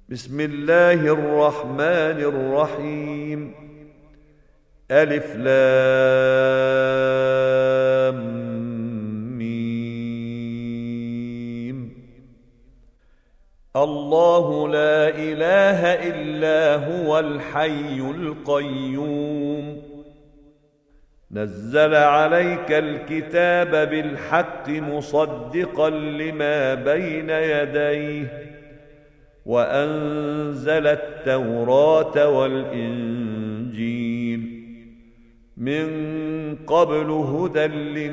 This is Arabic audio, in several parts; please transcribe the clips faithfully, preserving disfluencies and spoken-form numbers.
بسم الله الرحمن الرحيم. ألف لام ميم. الله لا إله إلا هو الحي القيوم، نزل عليك الكتاب بالحق مصدقا لما بين يديه، وأنزل التوراة والإنجيل من قبل هدى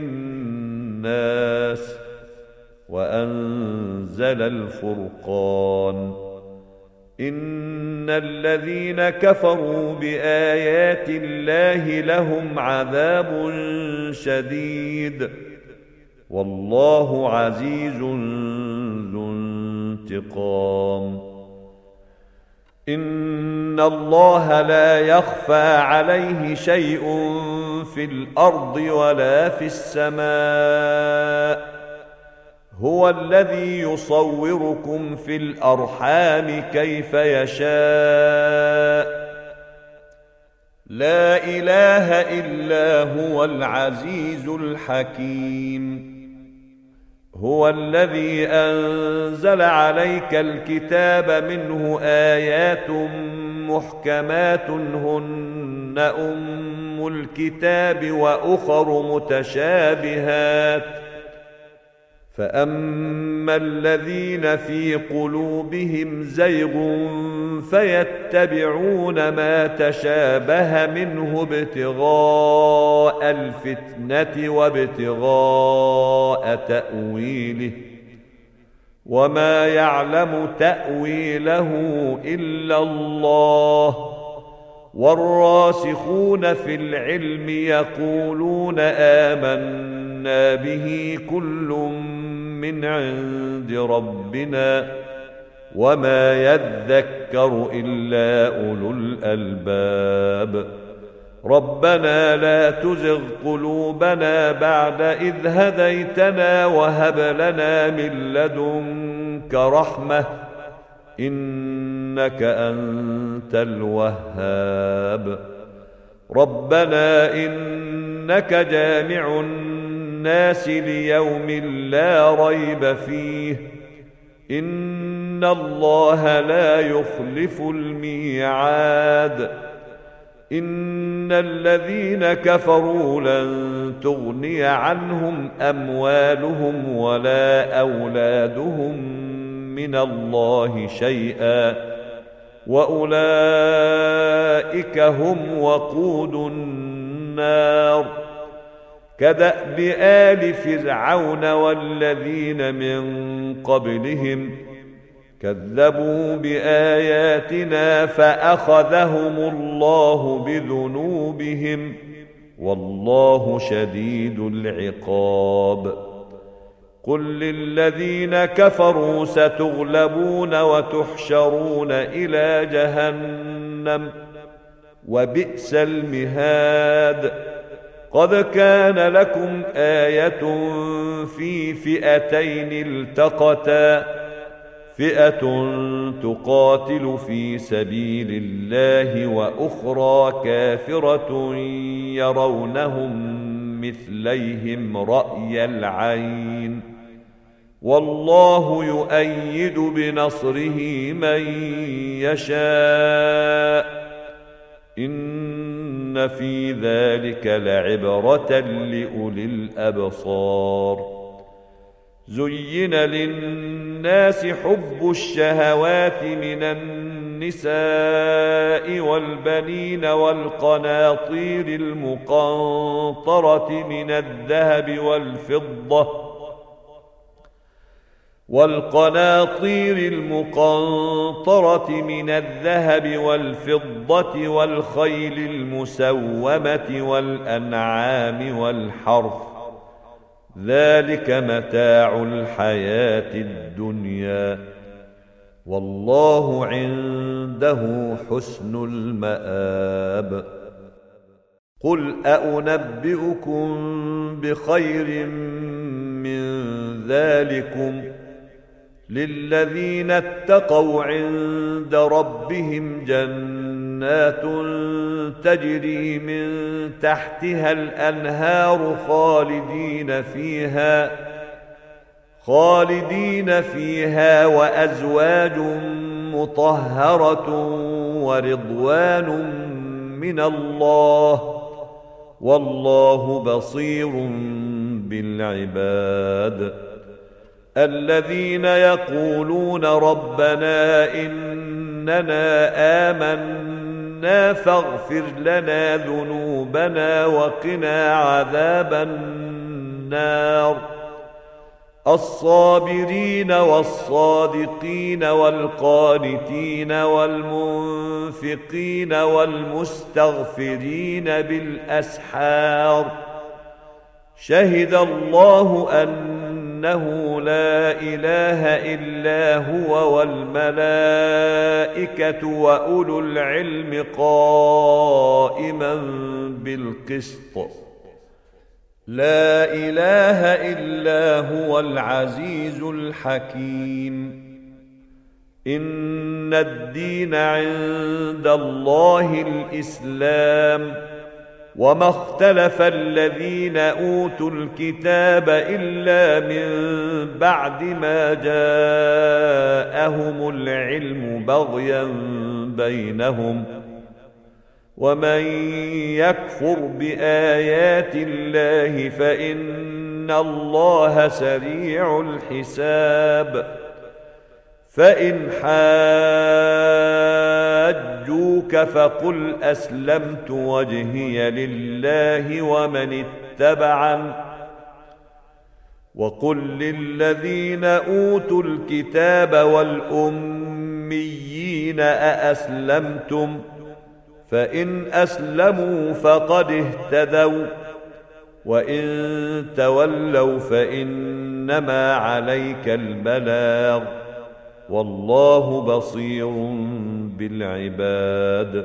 للناس، وأنزل الفرقان. إن الذين كفروا بآيات الله لهم عذاب شديد، والله عزيز ذو انتقام. إن الله لا يخفى عليه شيء في الأرض ولا في السماء، هو الذي يصوركم في الأرحام كيف يشاء، لا إله إلا هو العزيز الحكيم. هو الذي أنزل عليك الكتاب منه آيات محكمات هن أم الكتاب وأخر متشابهات، فأما الذين في قلوبهم زيغ فيتبعون ما تشابه منه ابتغاء الفتنة وابتغاء تأويله، وما يعلم تأويله إلا الله، والراسخون في العلم يقولون آمنا به كل من عند ربنا، وما يذكر إلا أولو الألباب. ربنا لا تزغ قلوبنا بعد إذ هديتنا وهب لنا من لدنك رحمة إنك أنت الوهاب. ربنا إنك جامع الناس ليوم لا ريب فيه، إن الله لا يخلف الميعاد. إن الذين كفروا لن تغني عنهم أموالهم ولا أولادهم من الله شيئا، وأولئك هم وقود النار. كدأب آل فرعون والذين من قبلهم كذبوا بآياتنا فأخذهم الله بذنوبهم، والله شديد العقاب. قل للذين كفروا ستغلبون وتحشرون إلى جهنم، وبئس المهاد. قد كان لكم آية في فئتين التقتا، فئة تقاتل في سبيل الله وأخرى كافرة يرونهم مثليهم رأي العين، والله يؤيد بنصره من يشاء. إن في ذلك لعبرة لأولي الأبصار. زين للناس حب الشهوات من النساء والبنين والقناطير المقنطرة من الذهب والفضة والقناطير المقنطرة من الذهب والفضة والخيل المسومة والأنعام والحرث، ذلك متاع الحياة الدنيا، والله عنده حسن المآب. قل أنبئكم بخير من ذلكم للذين اتقوا عند ربهم جنات تجري من تحتها الأنهار خالدين فيها خالدين فيها وأزواج مطهرة ورضوان من الله والله بصير بالعباد. الذين يقولون ربنا إننا آمنا فاغفر لنا ذنوبنا وقنا عذاب النار. الصابرين والصادقين والقانتين والمنفقين والمستغفرين بالأسحار. شهد الله أنه لا إله إلا هو والملائكة وأولو العلم قائما بالقسط. لا إله إلا هو العزيز الحكيم. إن الدين عند الله الإسلام وما اختلف الذين أوتوا الكتاب إلا من بعد ما جاءهم العلم بغيا بينهم ومن يكفر بآيات الله فإن الله سريع الحساب. فإن حاجوك فقل أسلمت وجهي لله ومن اتبعن وقل للذين أوتوا الكتاب والأميين أأسلمتم فإن أسلموا فقد اهتدوا وإن تولوا فإنما عليك البلاغ والله بصير بالعباد.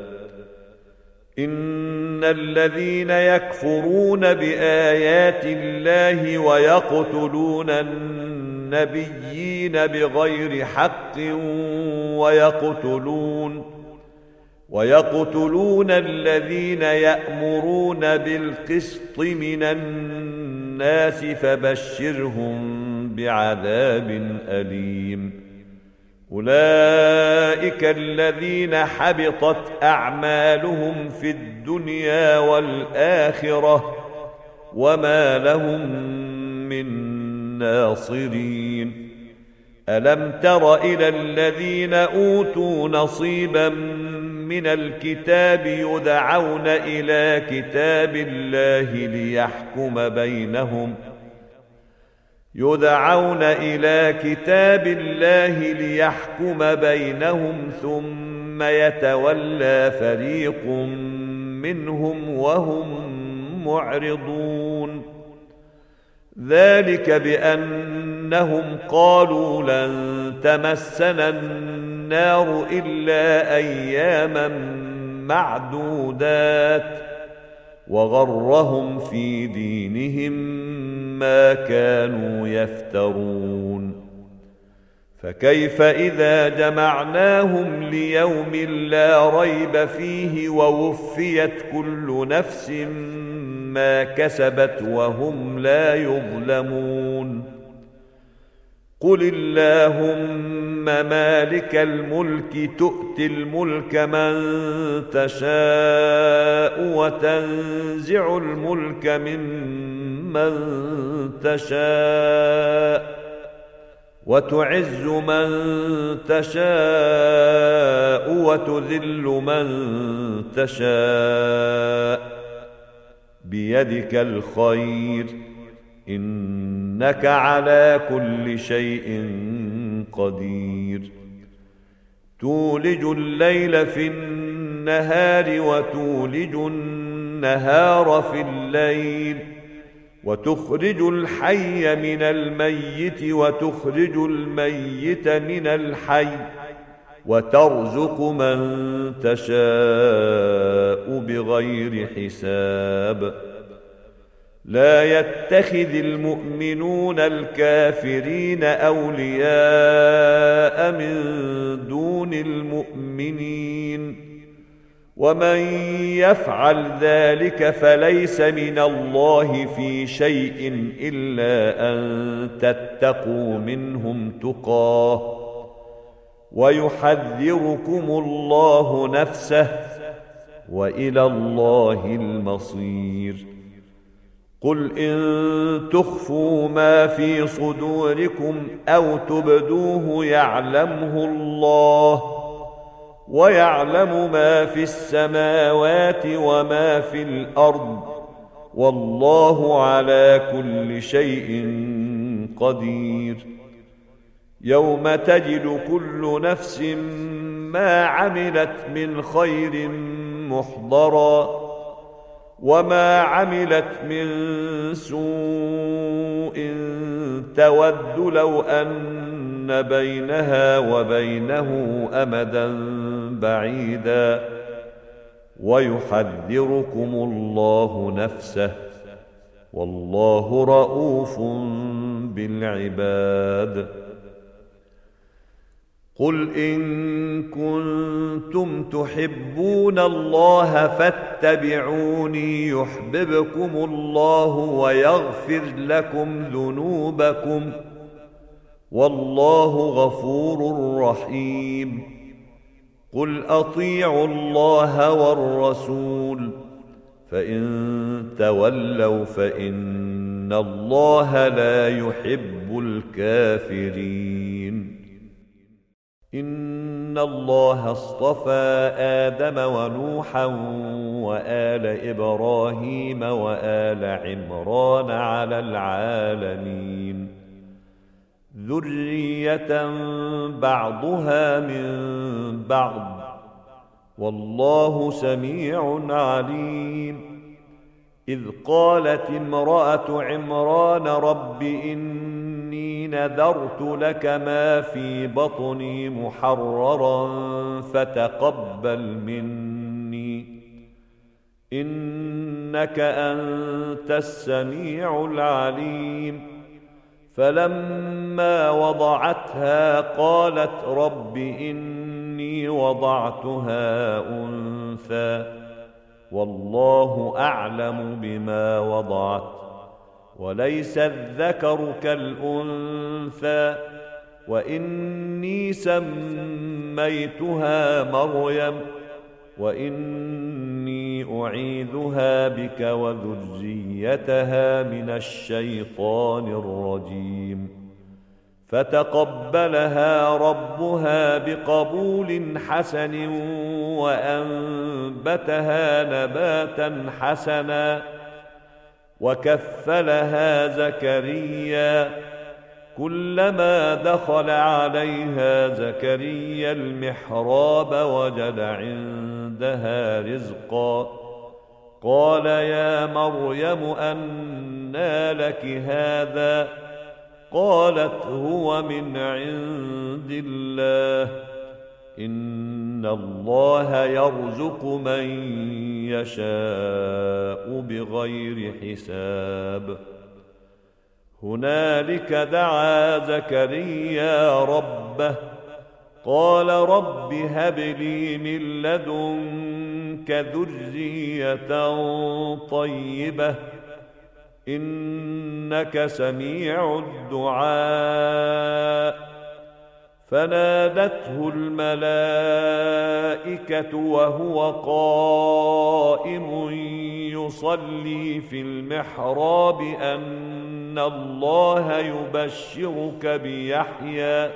إن الذين يكفرون بآيات الله ويقتلون النبيين بغير حق ويقتلون ويقتلون الذين يأمرون بالقسط من الناس فبشرهم بعذاب أليم. أولئك الذين حبطت أعمالهم في الدنيا والآخرة وما لهم من ناصرين. ألم تر إلى الذين أوتوا نصيبا من الكتاب يدعون إلى كتاب الله ليحكم بينهم يدعون إلى كتاب الله ليحكم بينهم ثم يتولى فريق منهم وهم معرضون. ذلك بأنهم قالوا لن تمسنا النار إلا أياما معدودات وغرهم في دينهم ما كانوا يفترون. فكيف إذا جمعناهم ليوم لا ريب فيه ووفيت كل نفس ما كسبت وهم لا يظلمون. قل اللهم مالك الملك تؤتي الملك من تشاء وتنزع الملك ممن تشاء وتعز من تشاء وتذل من تشاء بيدك الخير إنك على كل شيء قدير. تولج الليل في النهار وتولج النهار في الليل وتخرج الحي من الميت وتخرج الميت من الحي وترزق من تشاء بغير حساب. لا يتخذ المؤمنون الكافرين أولياء من دون المؤمنين ومن يفعل ذلك فليس من الله في شيء إلا أن تتقوا منهم تقاه ويحذركم الله نفسه وإلى الله المصير. قل إن تخفوا ما في صدوركم أو تبدوه يعلمه الله ويعلم ما في السماوات وما في الأرض والله على كل شيء قدير. يوم تجد كل نفس ما عملت من خير محضرا وما عملت من سوء تود لو أن بينها وبينه أمدا بعيدا ويحذركم الله نفسه والله رؤوف بالعباد. قل إن كنتم تحبون الله فاتبعوني يحببكم الله ويغفر لكم ذنوبكم والله غفور رحيم. قل أطيعوا الله والرسول فإن تولوا فإن الله لا يحب الكافرين. إن الله اصطفى آدم ونوحا وآل إبراهيم وآل عمران على العالمين ذرية بعضها من بعض والله سميع عليم. إذ قالت امرأة عمران رب إني نذرت لك ما في بطني محررا فتقبل مني إنك أنت السميع العليم. فلما وضعتها قالت رب إني وضعتها أنثى والله أعلم بما وضعت وليس الذكر كالأنثى وإني سميتها مريم وإني أعيذها بك وذريتها من الشيطان الرجيم. فتقبلها ربها بقبول حسن وأنبتها نباتا حسنا وكفلها زكريا كلما دخل عليها زكريا المحراب وجد عندها رزقا قال يا مريم أنى لك هذا قالت هو من عند الله إن الله يرزق من يشاء بغير حساب. هنالك دعا زكريا ربه قال رب هب لي من لدنك ذرية طيبة إنك سميع الدعاء. فنادته الملائكة وهو قائم يصلي في المحراب أن الله يبشرك بيحيى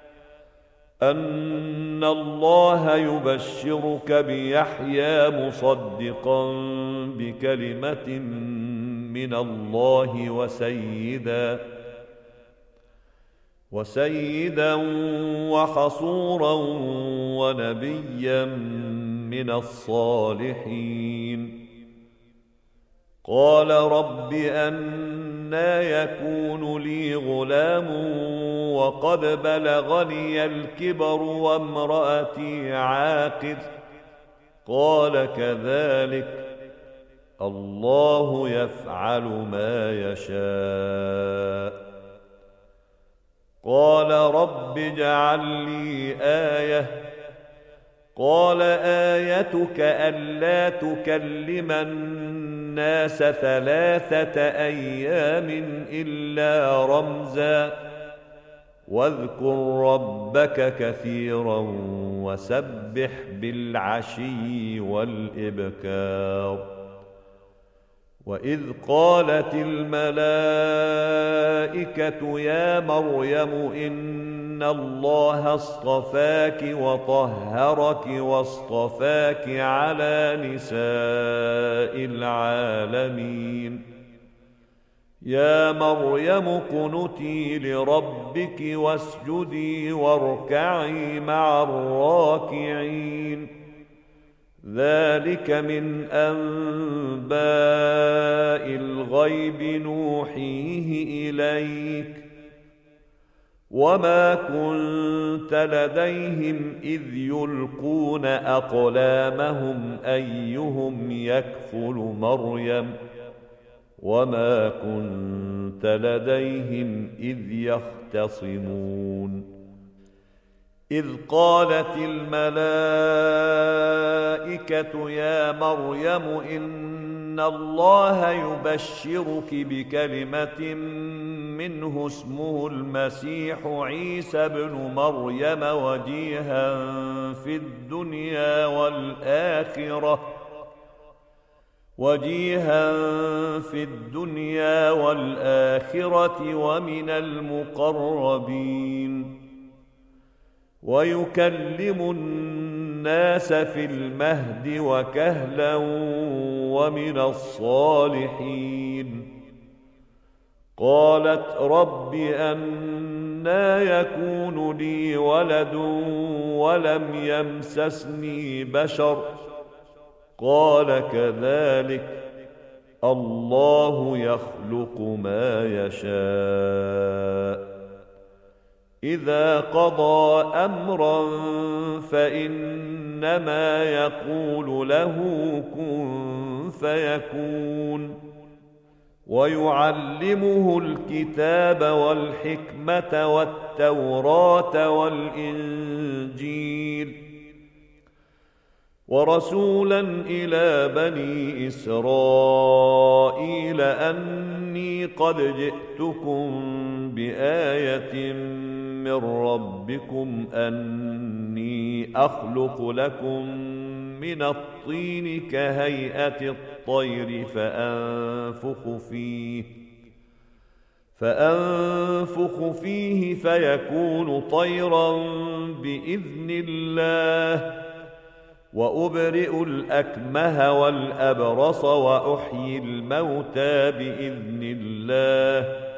أن الله يبشرك بيحيى مصدقا بكلمة من الله وسيدا وسيدا وحصورا ونبيا من الصالحين. قال رب أنى يكون لي غلام وقد بلغني الكبر وامرأتي عاقر قال كذلك الله يفعل ما يشاء. قال رب اجعل لي آية. قال آيتك ألا تكلم الناس ثلاثة أيام إلا رمزا واذكر ربك كثيرا وسبح بالعشي والإبكار. وإذ قالت الملائكة يا مريم إن الله اصطفاك وطهرك واصطفاك على نساء العالمين. يا مريم اقنتي لربك واسجدي واركعي مع الراكعين. ذلك من أنباء الغيب نوحيه إليك وما كنت لديهم إذ يلقون أقلامهم أيهم يكفل مريم وما كنت لديهم إذ يختصمون. إذ قالت الملائكة يا مريم إن الله يبشرك بكلمة منه اسمه المسيح عيسى ابن مريم وجيها في الدنيا والآخرة وجيها في الدنيا والآخرة ومن المقربين ويكلم الناس في المهد وكهلا ومن الصالحين. قالت رب أنى يكون لي ولد ولم يمسسني بشر قال كذلك الله يخلق ما يشاء. إذا قضى أمرا فإنما يقول له كن فيكون. ويعلمه الكتاب والحكمة والتوراة والإنجيل ورسولا إلى بني إسرائيل أني قد جئتكم بآية من ربكم أني أخلق لكم من الطين كهيئة الطير فأنفخ فيه فأنفخ فيه فيكون طيرا بإذن الله وأبرئ الأكمه والأبرص وأحيي الموتى بإذن الله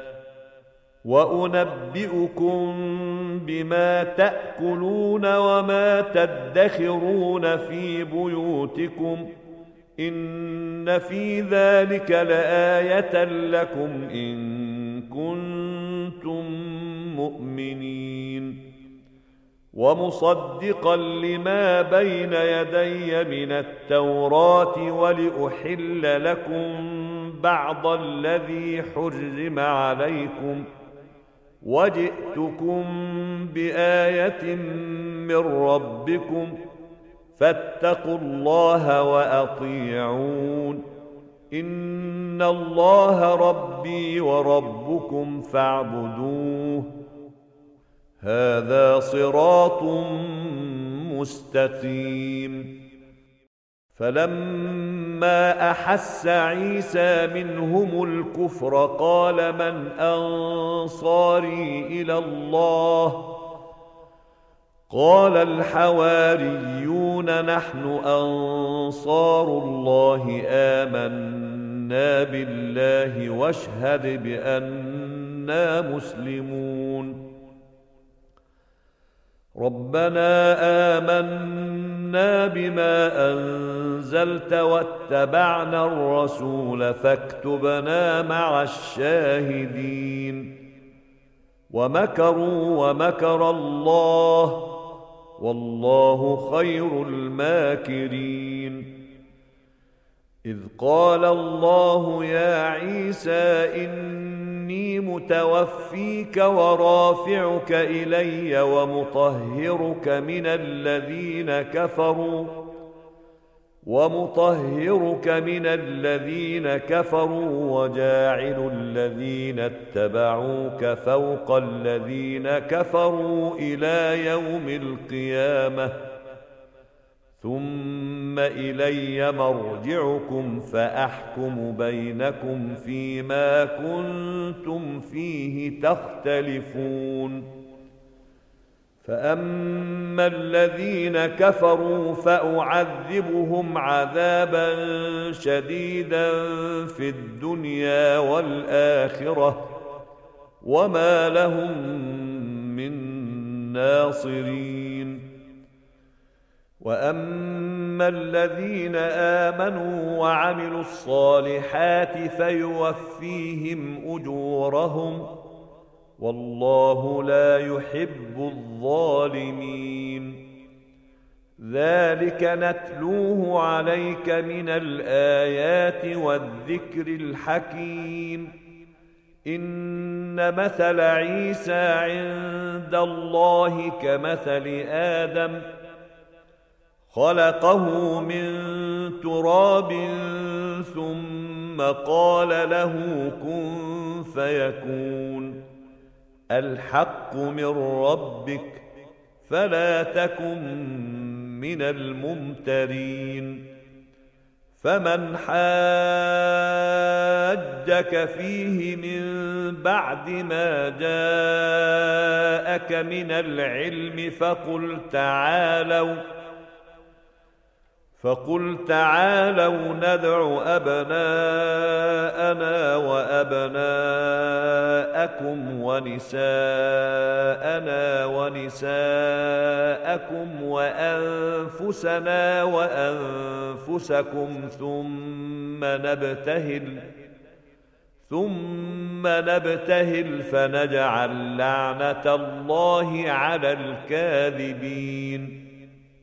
وأنبئكم بما تأكلون وما تدخرون في بيوتكم إن في ذلك لآية لكم إن كنتم مؤمنين. ومصدقا لما بين يدي من التوراة ولأحل لكم بعض الذي حرم عليكم وجئتكم بآية من ربكم فاتقوا الله وأطيعون إن الله ربي وربكم فاعبدوه هذا صراط مستقيم. فلما أحس عيسى منهم الكفر قال من أنصاري إلى الله قال الحواريون نحن أنصار الله آمنا بالله واشهد بأننا مسلمون. ربنا آمنا بما أنزلت واتبعنا الرسول فاكتبنا مع الشاهدين. ومكروا ومكر الله والله خير الماكرين. إذ قال الله يا عيسى إني متوفيك ورافعك إلي ومطهرك من الذين كفروا ومطهرك من الذين كفروا وجاعل الذين اتبعوك فوق الذين كفروا إلى يوم القيامة ثم إلي مرجعكم فأحكم بينكم فيما كنتم فيه تختلفون فأما الذين كفروا فأعذبهم عذابا شديدا في الدنيا والآخرة وما لهم من ناصرين وأما الذين آمنوا وعملوا الصالحات فيوفيهم أجورهم والله لا يحب الظالمين ذلك نتلوه عليك من الآيات والذكر الحكيم إن مثل عيسى عند الله كمثل آدم خلقه من تراب ثم قال له كن فيكون الحق من ربك فلا تكن من الممترين فمن حاجك فيه من بعد ما جاءك من العلم فقل تعالوا فقل تعالوا ندع أبناءنا وأبناءكم ونساءنا ونساءكم وأنفسنا وأنفسكم ثم نبتهل ثم نبتهل فنجعل لعنة الله على الكاذبين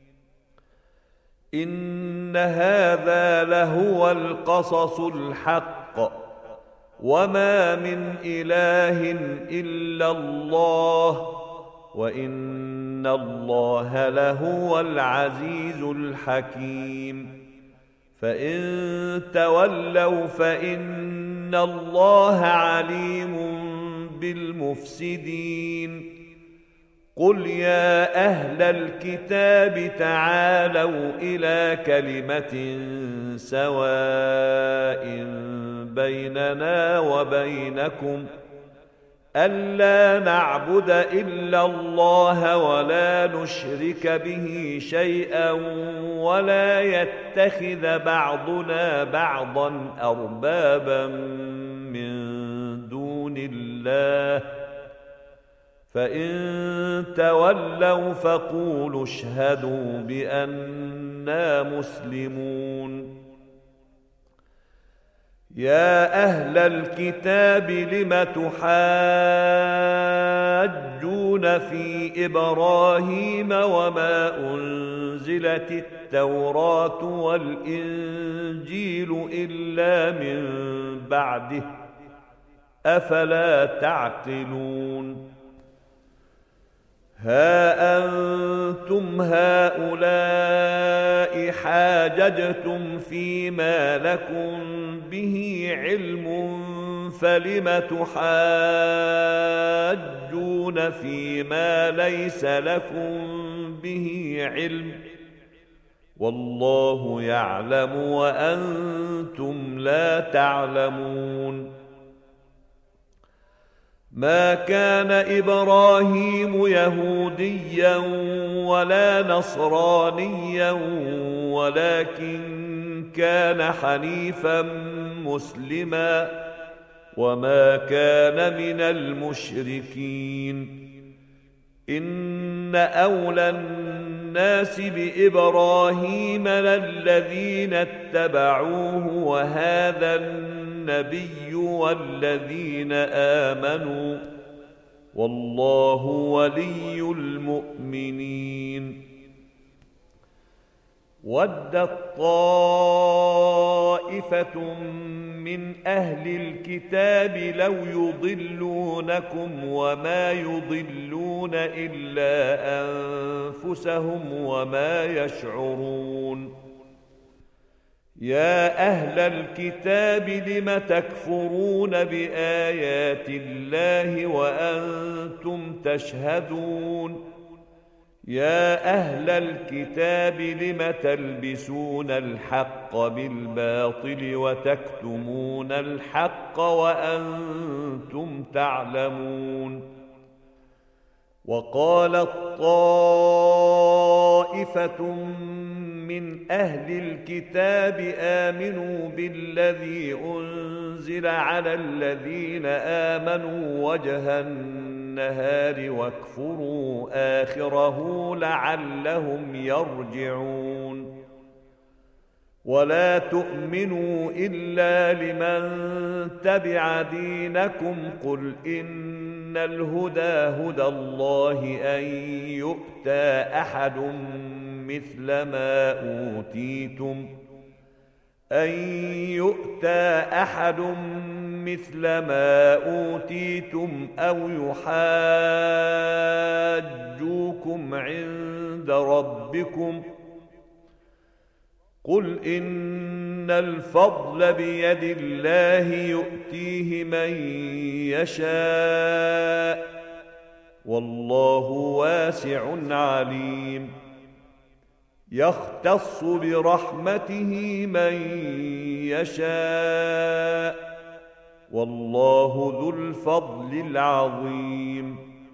إن هذا لهو القصص الحق وما من إله إلا الله وإن الله لهو العزيز الحكيم فإن تولوا فإن الله عليم بالمفسدين قل يا أهل الكتاب تعالوا إلى كلمة سواء بيننا وبينكم ألا نعبد إلا الله ولا نشرك به شيئا ولا يتخذ بعضنا بعضا أربابا من دون الله فإن تولوا فقولوا اشهدوا بأننا مسلمون يا أهل الكتاب لم تحاجون في إبراهيم وما أنزلت التوراة والإنجيل إلا من بعده أفلا تعقلون ها أنتم هؤلاء حاججتم فيما لكم به علم فلم تحاجون فيما ليس لكم به علم والله يعلم وأنتم لا تعلمون ما كان إبراهيم يهوديا ولا نصرانيا ولكن كان حنيفا مسلما وما كان من المشركين إن أولى الناس بإبراهيم للذين اتبعوه وهذا النبي والذين آمنوا والله ولي المؤمنين ودت طائفة طائفة من أهل الكتاب لو يضلونكم وما يضلون إلا أنفسهم وما يشعرون. يا أهل الكتاب لم تكفرون بآيات الله وأنتم تشهدون. يا أهل الكتاب لم تلبسون الحق بالباطل وتكتمون الحق وأنتم تعلمون. وقالت طائفة من أهل الكتاب آمنوا بالذي أنزل على الذين آمنوا وجه النهار واكفروا آخره لعلهم يرجعون. ولا تؤمنوا إلا لمن تبع دينكم قل إن الهدى هدى الله أن يؤتى أحد مثل ما أوتيتم أن يؤتى أحد مثل ما أوتيتم أو يحاجوكم عند ربكم قل إن الفضل بيد الله يؤتيه من يشاء والله واسع عليم. يختص برحمته من يشاء والله ذو الفضل العظيم.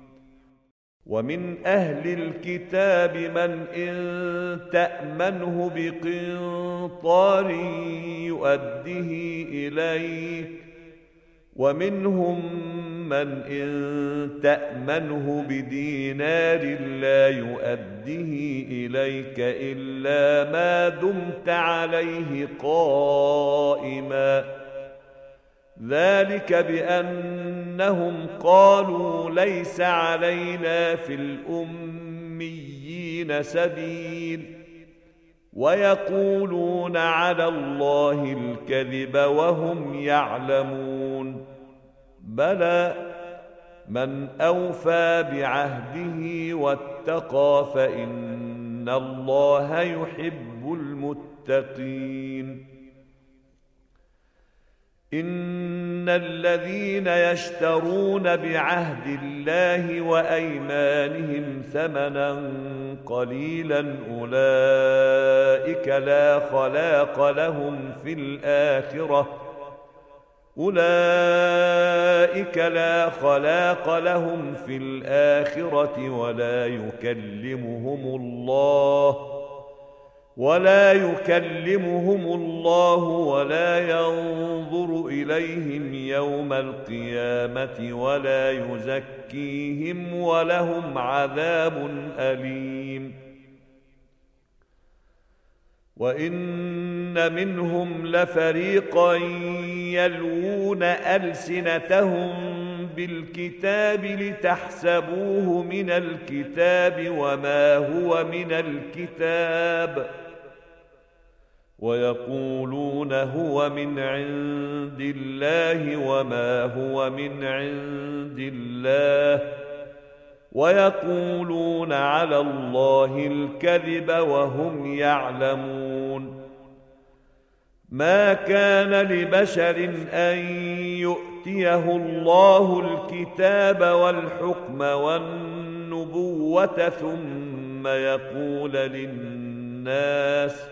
ومن أهل الكتاب من إن تأمنه بقنطار يؤده إليك ومنهم من إن تأمنه بدينار لا يؤده إليك إلا ما دمت عليه قائما ذلك بأنهم قالوا ليس علينا في الأميين سبيل ويقولون على الله الكذب وهم يعلمون. بلى من أوفى بعهده واتقى فإن الله يحب المتقين. إن الذين يشترون بعهد الله وأيمانهم ثمنا قليلا أولئك لا خلاق لهم في الآخرة أولئك لا خلاق لهم في الآخرة ولا يكلمهم الله ولا يكلمهم الله ولا ينظر إليهم يوم القيامة ولا يزكيهم ولهم عذاب أليم. وإن منهم لفريقا يلوون ألسنتهم بالكتاب لتحسبوه من الكتاب وما هو من الكتاب ويقولون هو من عند الله وما هو من عند الله ويقولون على الله الكذب وهم يعلمون. ما كان لبشر أن يؤتيه الله الكتاب والحكم والنبوة ثم يقول للناس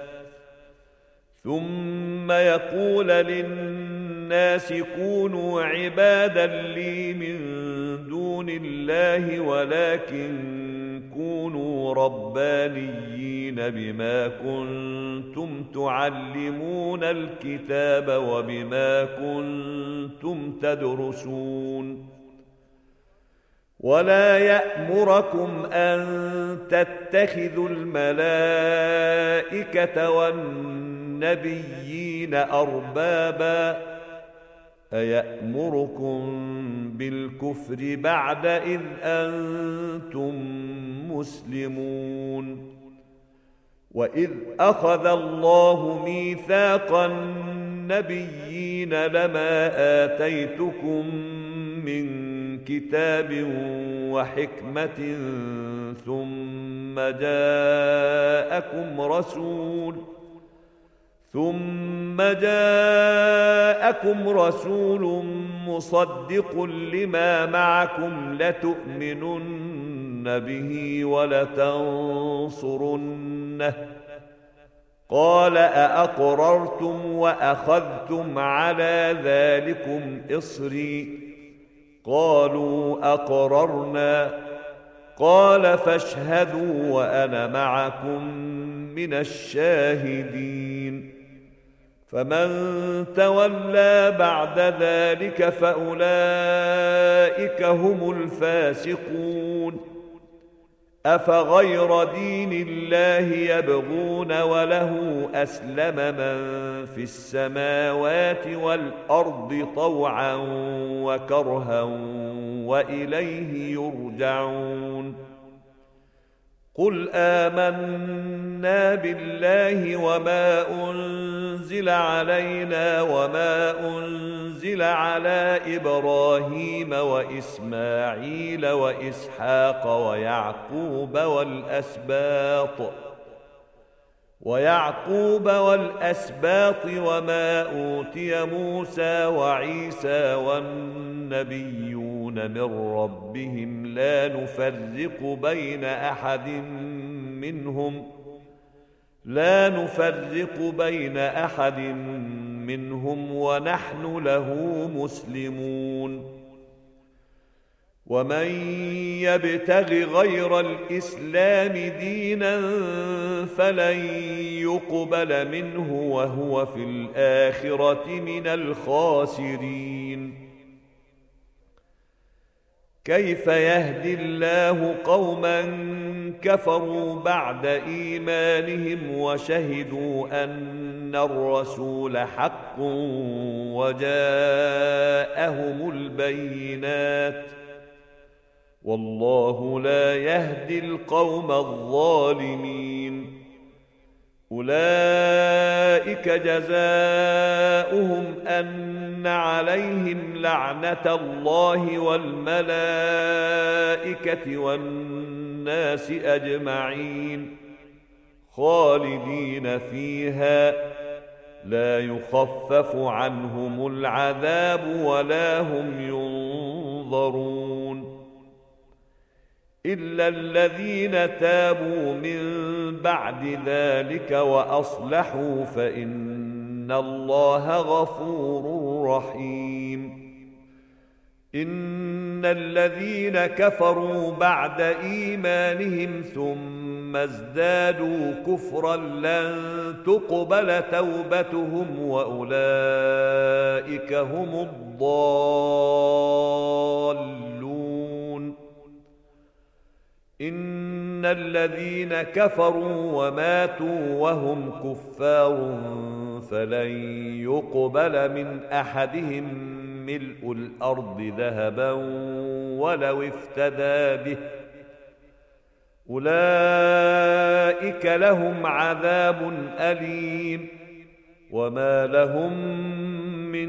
ثم يقول للناس كونوا عبادا لي من دون الله ولكن كونوا ربانيين بما كنتم تعلمون الكتاب وبما كنتم تدرسون. ولا يأمركم أن تتخذوا الملائكة والنبيين أربابا أيأمركم بالكفر بعد إذ أنتم مسلمون. وإذ أخذ الله ميثاق النبيين لما آتيتكم من كتاب وحكمة ثم جاءكم رسول ثم جاءكم رسول مصدق لما معكم لتؤمنن به ولتنصرنه قال أأقررتم وأخذتم على ذلكم إصري قالوا أقررنا قال فاشهدوا وأنا معكم من الشاهدين فمن تولى بعد ذلك فأولئك هم الفاسقون أفغير دين الله يبغون وله أسلم من في السماوات والأرض طوعا وكرها وإليه يرجعون قل آمنا بالله وما أنزل علينا وما أنزل على إبراهيم وإسماعيل وإسحاق ويعقوب والأسباط ويعقوب والأسباط وما أوتي موسى وعيسى والنبيون من ربهم لا نفرق بين أحد منهم لا نفرق بين أحد منهم ونحن له مسلمون ومن يبتغ غير الإسلام دينا فلن يقبل منه وهو في الآخرة من الخاسرين كيف يهدي الله قوما كفروا بعد إيمانهم وشهدوا أن الرسول حق وجاءهم البينات والله لا يهدي القوم الظالمين أولئك جزاؤهم أن عليهم لعنة الله والملائكة والناس أجمعين خالدين فيها لا يخفف عنهم العذاب ولا هم ينظرون إلا الذين تابوا من بعد ذلك وأصلحوا فإن الله غفور رحيم إن الذين كفروا بعد إيمانهم ثم ازدادوا كفرا لن تقبل توبتهم وأولئك هم الضالون إن الذين كفروا وماتوا وهم كفار فلن يقبل من أحدهم ملء الأرض ذهبا ولو افتدى به أولئك لهم عذاب أليم وما لهم من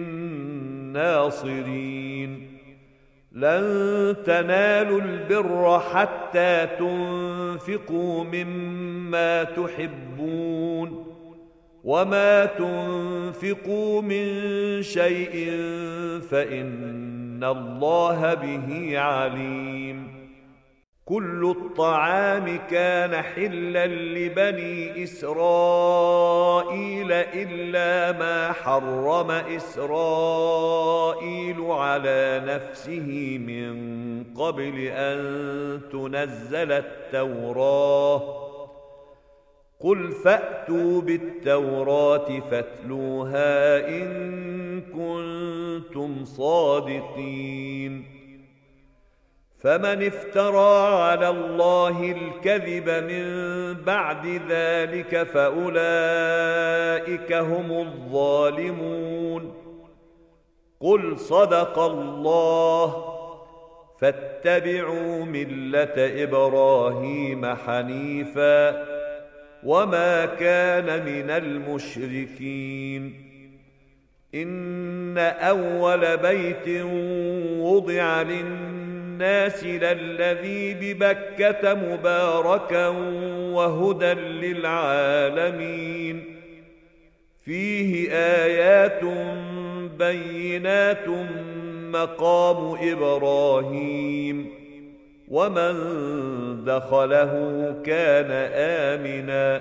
ناصرين لن تنالوا البر حتى تنفقوا مما تحبون وما تنفقوا من شيء فإن الله به عليم كل الطعام كان حلا لبني إسرائيل إلا ما حرم إسرائيل على نفسه من قبل أن تنزل التوراة قل فأتوا بالتوراة فاتلوها إن كنتم صادقين فمن افترى على الله الكذب من بعد ذلك فأولئك هم الظالمون قل صدق الله فاتبعوا ملة إبراهيم حنيفا وما كان من المشركين. إن أول بيت وضع للناس للذي ببكة مباركا وهدى للعالمين، فيه آيات بينات مقام إبراهيم، ومن دخله كان آمنا.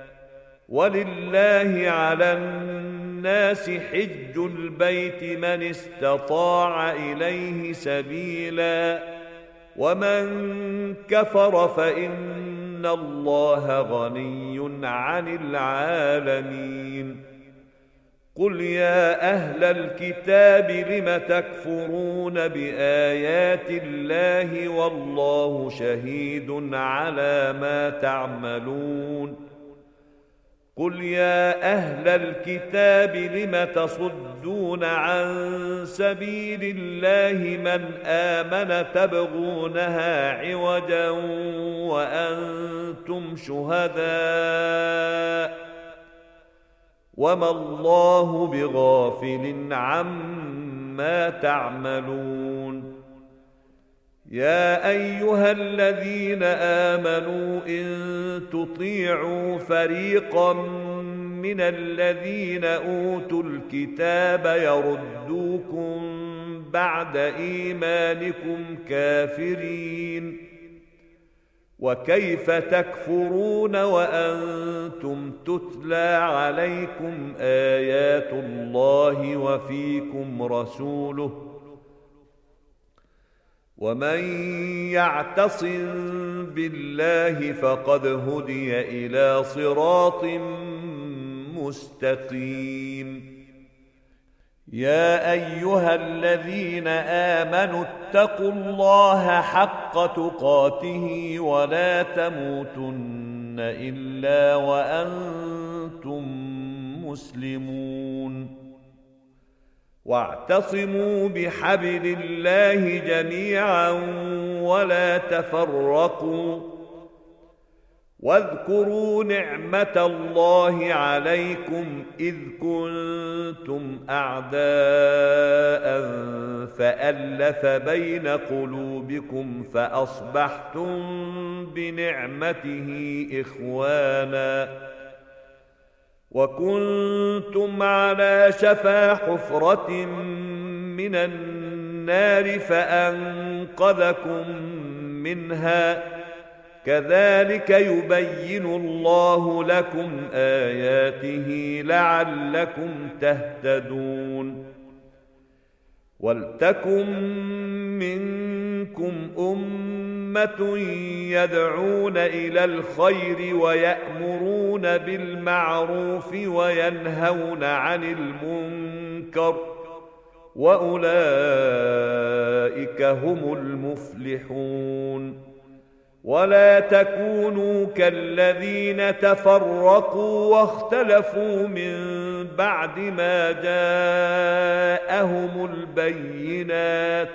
ولله على الناس حج البيت من استطاع إليه سبيلا، ومن كفر فإن الله غني عن العالمين. قل يا أهل الكتاب لم تكفرون بآيات الله والله شهيد على ما تعملون. قل يا أهل الكتاب لم تصدون عن سبيل الله من آمن تبغونها عوجا وأنتم شهداء وما الله بغافل عما تعملون. يا أيها الذين آمنوا إن تطيعوا فريقا من الذين أوتوا الكتاب يردوكم بعد إيمانكم كافرين، وكيف تكفرون وأنتم تتلى عليكم آيات الله وفيكم رسوله، ومن يعتصم بالله فقد هدي إلى صراط مستقيم. يا أيها الذين آمنوا اتقوا الله حق تقاته ولا تموتن إلا وأنتم مسلمون. واعتصموا بحبل الله جميعا ولا تفرقوا، واذكروا نعمة الله عليكم إذ كنتم أعداء فألف بين قلوبكم فأصبحتم بنعمته إخوانا، وكنتم على شفا حفرة من النار فأنقذكم منها. كذلك يبين الله لكم آياته لعلكم تهتدون. ولتكن منكم أمة يدعون إلى الخير ويأمرون بالمعروف وينهون عن المنكر، وأولئك هم المفلحون. ولا تكونوا كالذين تفرقوا واختلفوا من بعد ما جاءهم البينات،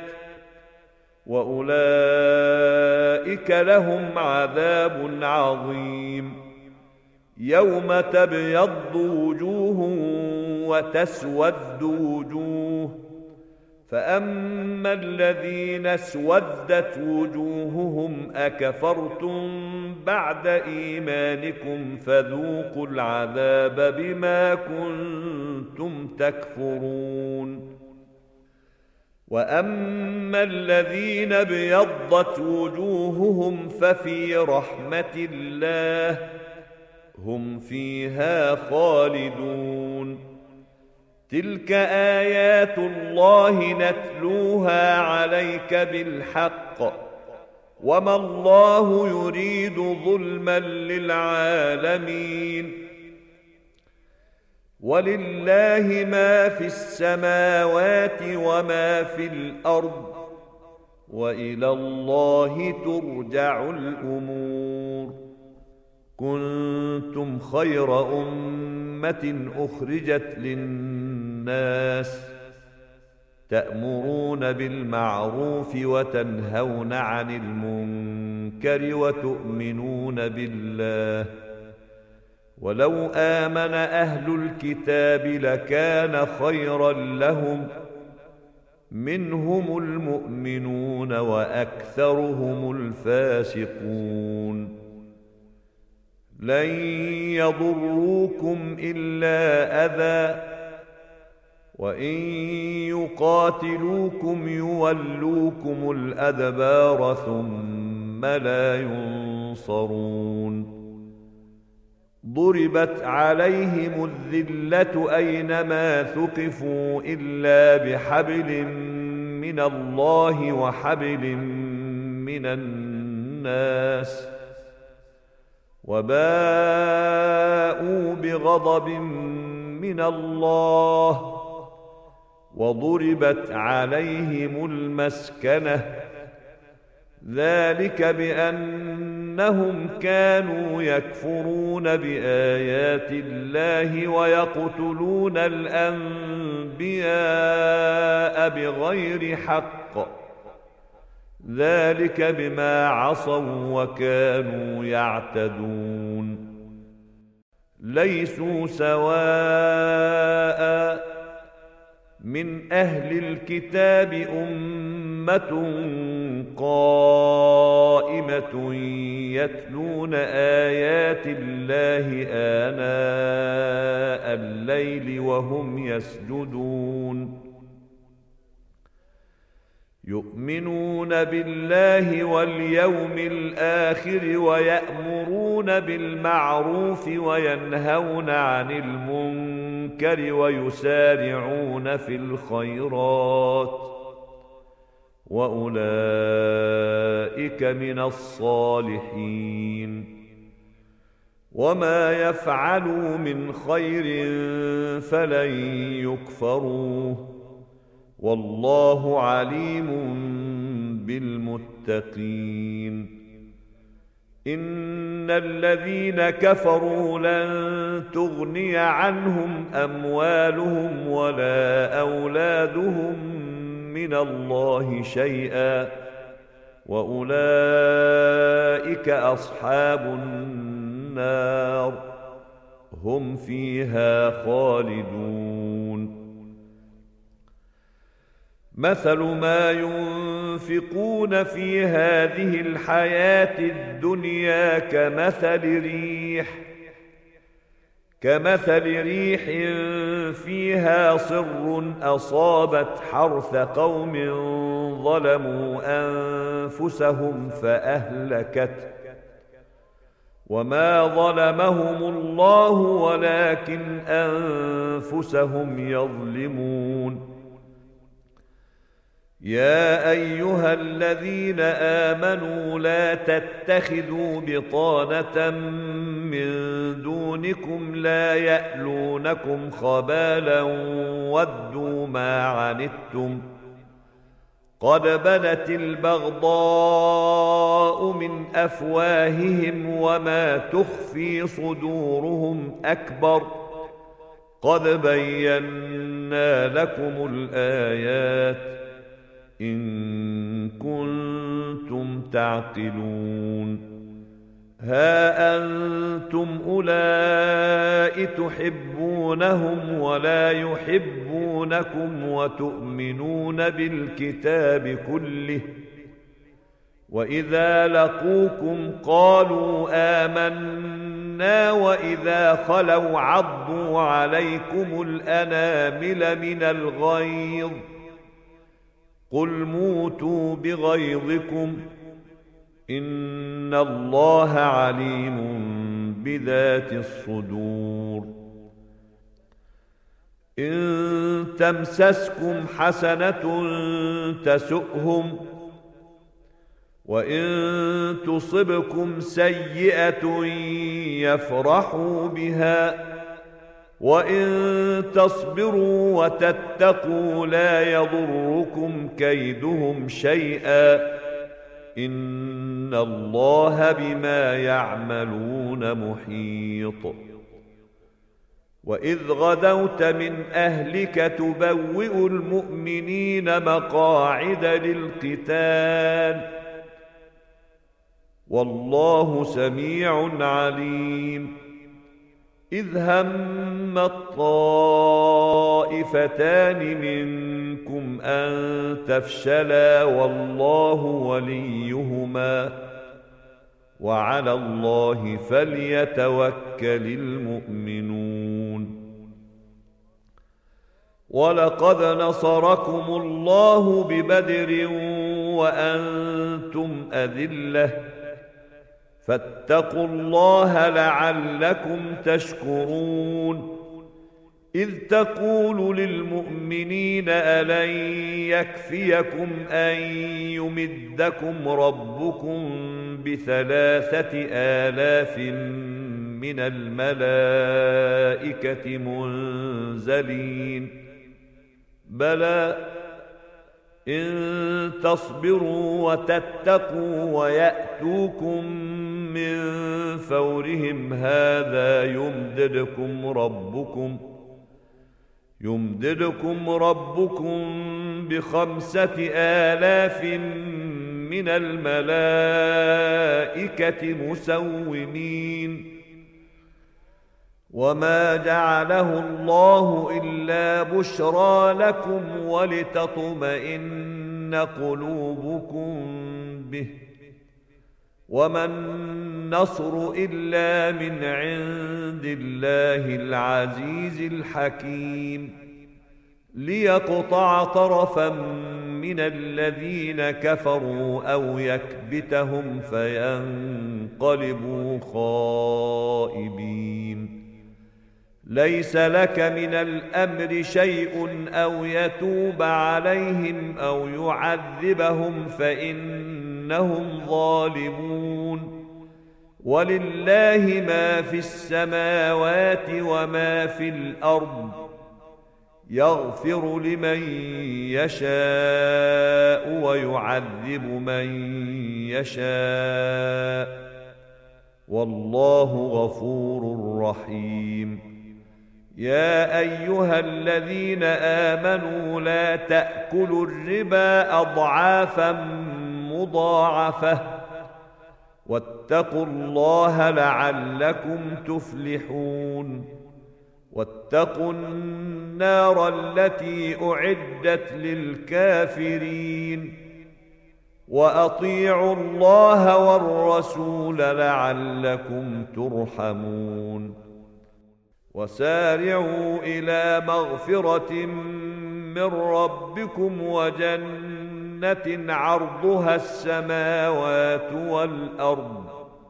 وأولئك لهم عذاب عظيم. يوم تبيض وجوه وتسود وجوه، فأما الذين اسودت وجوههم أكفرتم بعد إيمانكم فذوقوا العذاب بما كنتم تكفرون. وأما الذين ابيضت وجوههم ففي رحمة الله هم فيها خالدون. تلك آيات الله نتلوها عليك بالحق، وما الله يريد ظلما للعالمين. ولله ما في السماوات وما في الأرض، وإلى الله ترجع الأمور. كنتم خير أمة أخرجت للناس تأمرون بالمعروف وتنهون عن المنكر وتؤمنون بالله، ولو آمن أهل الكتاب لكان خيرا لهم منهم المؤمنون وأكثرهم الفاسقون لن يضروكم إلا أذى وإن يقاتلوكم يولوكم الأدبار ثم لا ينصرون ضربت عليهم الذلة أينما ثقفوا إلا بحبل من الله وحبل من الناس وباءوا بغضب من الله وضربت عليهم المسكنة ذلك بأنهم كانوا يكفرون بآيات الله ويقتلون الأنبياء بغير حق ذلك بما عصوا وكانوا يعتدون ليسوا سواء من أهل الكتاب أمة قائمة يتلون آيات الله آناء الليل وهم يسجدون يؤمنون بالله واليوم الآخر ويأمرون بالمعروف وينهون عن المنكر ويسارعون في الخيرات وأولئك من الصالحين وما يفعلوا من خير فلن يكفروه والله عليم بالمتقين إن الذين كفروا لن تغني عنهم أموالهم ولا أولادهم من الله شيئا وأولئك أصحاب النار هم فيها خالدون مثل ما ينفقون في هذه الحياة الدنيا كمثل ريح كمثل ريح فيها صر أصابت حرث قوم ظلموا أنفسهم فأهلكته وما ظلمهم الله ولكن أنفسهم يظلمون يا أيها الذين آمنوا لا تتخذوا بطانة من دونكم لا يألونكم خبالا ودوا ما عنتم قد بدت البغضاء من أفواههم وما تخفي صدورهم أكبر قد بينا لكم الآيات إن كنتم تعقلون ها أنتم أولئك تحبونهم ولا يحبونكم وتؤمنون بالكتاب كله وإذا لقوكم قالوا آمنا وإذا خلوا عضوا عليكم الأنامل من الغيظ قل موتوا بغيظكم إن الله عليم بذات الصدور إن تمسسكم حسنة تسؤهم وإن تصبكم سيئة يفرحوا بها وإن تصبروا وتتقوا لا يضركم كيدهم شيئا إن الله بما يعملون محيط وإذ غدوت من أهلك تبوئ المؤمنين مقاعد للقتال والله سميع عليم إذ هم الطائفتان منكم أن تفشلا والله وليهما وعلى الله فليتوكل المؤمنون. ولقد نصركم الله ببدر وأنتم أذلة فاتقوا الله لعلكم تشكرون. إذ تقول للمؤمنين ألن يكفيكم أن يمدكم ربكم بثلاثة آلاف من الملائكة منزلين بلى إن تصبروا وتتقوا ويأتوكم من فورهم هذا يمددكم ربكم يمددكم ربكم بخمسة آلاف من الملائكة مسومين. وما جعله الله إلا بشرى لكم ولتطمئن قلوبكم به وما النصر إلا من عند الله العزيز الحكيم ليقطع طرفا من الذين كفروا أو يكبتهم فينقلبوا خائبين. ليس لك من الأمر شيء أو يتوب عليهم أو يعذبهم فإنهم ظالمون. ولله ما في السماوات وما في الأرض يغفر لمن يشاء ويعذب من يشاء والله غفور رحيم. يا أيها الذين آمنوا لا تأكلوا الربا أضعافا مضاعفة واتقوا الله لعلكم تفلحون. واتقوا النار التي أعدت للكافرين وأطيعوا الله والرسول لعلكم ترحمون. وسارعوا إلى مغفرة من ربكم وجنة عرضها السماوات والأرض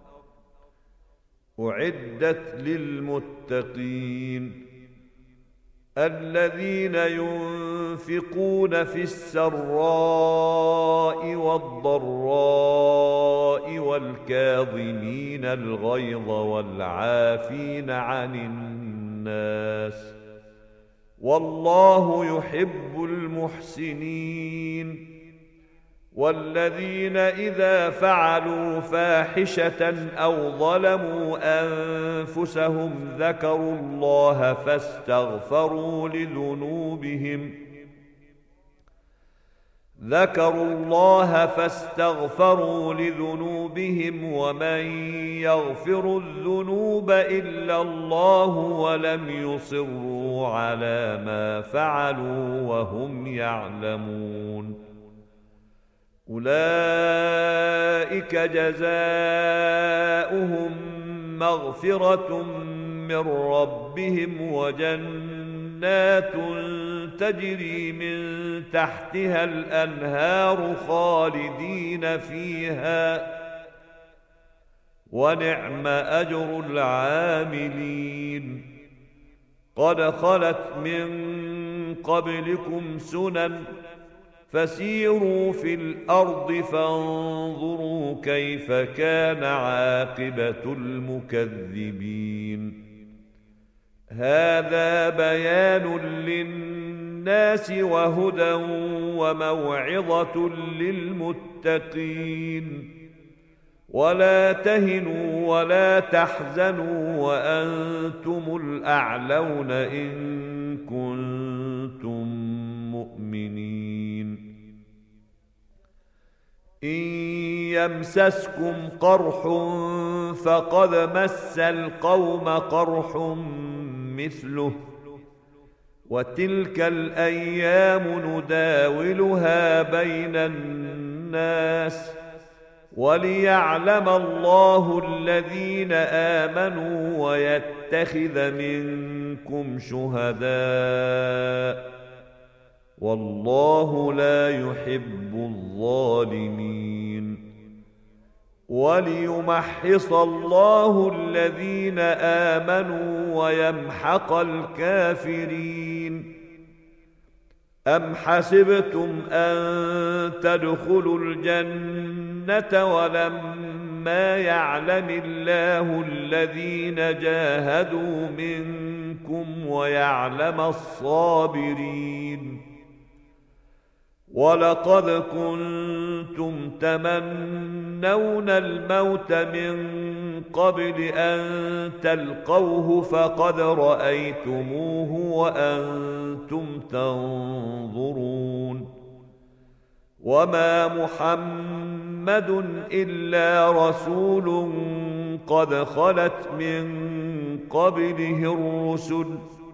أعدت للمتقين الذين ينفقون في السراء والضراء والكاظمين الغيظ والعافين عن الناس والله يحب المحسنين. والذين إذا فعلوا فاحشة أو ظلموا أنفسهم ذكروا الله فاستغفروا لذنوبهم ذكروا الله فاستغفروا لذنوبهم ومن يغفر الذنوب إلا الله ولم يصروا على ما فعلوا وهم يعلمون. أولئك جزاؤهم مغفرة من ربهم وجنات تجري من تحتها الأنهار خالدين فيها ونعم أجر العاملين. قد خلت من قبلكم سنن فسيروا في الأرض فانظروا كيف كان عاقبة المكذبين. هذا بيان للناس وهدى وموعظة للمتقين. ولا تهنوا ولا تحزنوا وأنتم الأعلون إن كنتم مؤمنين. إن يمسسكم قرح فقد مس القوم قرح مثله وتلك الأيام نداولها بين الناس وليعلم الله الذين آمنوا ويتخذ منكم شهداء والله لا يحب الظالمين وليمحص الله الذين آمنوا ويمحق الكافرين أم حسبتم أن تدخلوا الجنة ولما يعلم الله الذين جاهدوا منكم ويعلم الصابرين ولقد كنتم تمنون الموت من قبل أن تلقوه فقد رأيتموه وأنتم تنظرون وما محمد إلا رسول قد خلت من قبله الرسل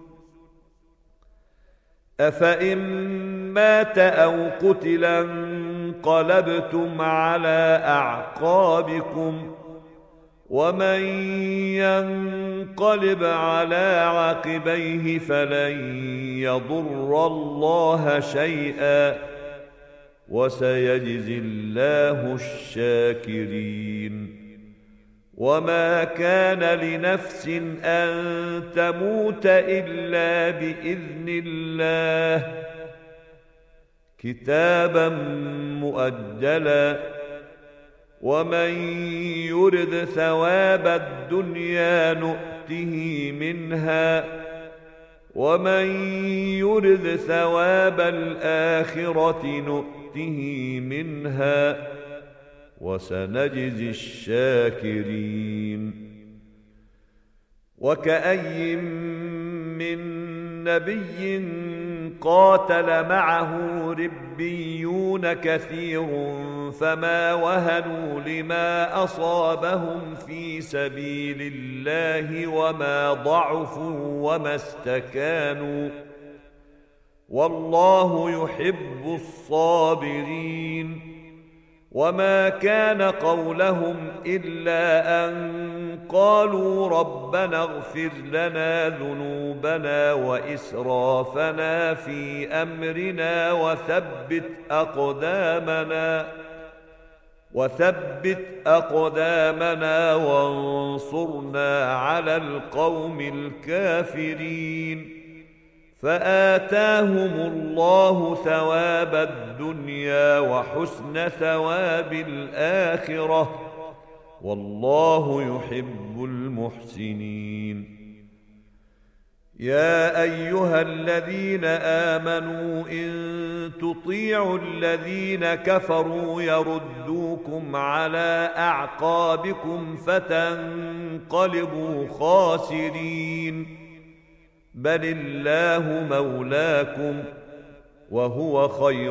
أفإن مات أو قتلا انقلبتم على أعقابكم ومن ينقلب على عقبيه فلن يضر الله شيئا وسيجزي الله الشاكرين وما كان لنفس أن تموت إلا بإذن الله كتابا مؤجلا ومن يرد ثواب الدنيا نؤته منها ومن يرد ثواب الآخرة نؤته منها وسنجزي الشاكرين وكأي من نبي قاتل معه ربيون كثير فما وهنوا لما أصابهم في سبيل الله وما ضعفوا وما استكانوا والله يحب الصابرين وما كان قولهم إلا أن قالوا ربنا اغفر لنا ذنوبنا وإسرافنا في أمرنا وثبت أقدامنا وثبت أقدامنا وانصرنا على القوم الكافرين فآتاهم الله ثواب الدنيا وحسن ثواب الآخرة والله يحب المحسنين يا أيها الذين آمنوا إن تطيعوا الذين كفروا يردوكم على أعقابكم فتنقلبوا خاسرين بل الله مولاكم وهو خير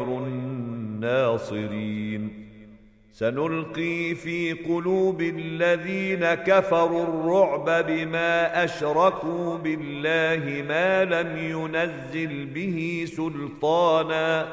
الناصرين سنلقي في قلوب الذين كفروا الرعب بما أشركوا بالله ما لم ينزل به سلطانا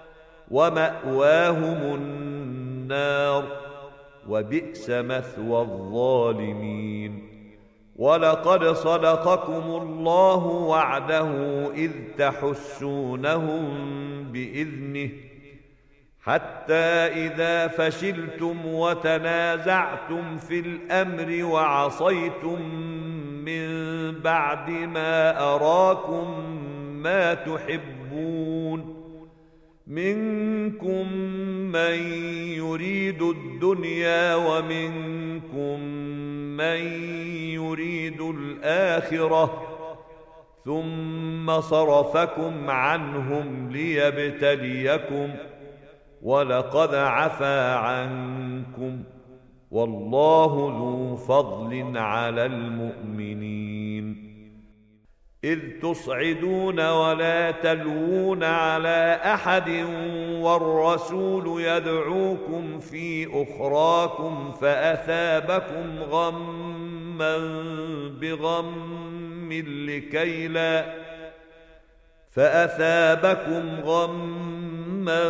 ومأواهم النار وبئس مثوى الظالمين ولقد صدقكم الله وعده إذ تحسونهم بإذنه حتى إذا فشلتم وتنازعتم في الأمر وعصيتم من بعد ما أراكم ما تحبون منكم من يريد الدنيا ومنكم من يريد الآخرة ثم صرفكم عنهم ليبتليكم ولقد عفا عنكم والله ذو فضل على المؤمنين إذ تصعدون ولا تلوون على أحد والرسول يدعوكم في أخراكم فأثابكم غما بغم لكي لا فأثابكم غما